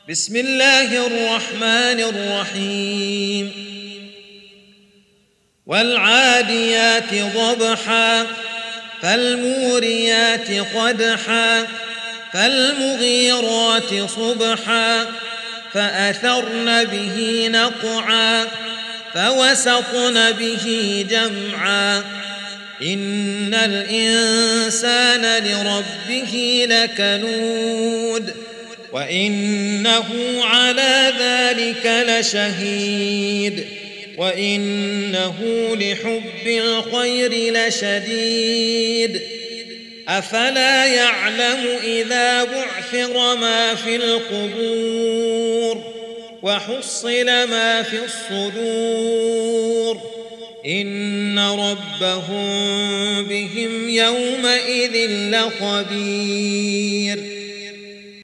بسم الله الرحمن الرحيم والعاديات ضبحا فالموريات قدحا فالمغيرات صبحا فأثرن به نقعا فوسطن به جمعا إن الإنسان لربه لكنود وإنه على ذلك لشهيد وإنه لحب الخير لشديد أفلا يعلم إذا بعثر ما في القبور وحصل ما في الصدور إن ربهم بهم يومئذ لخبير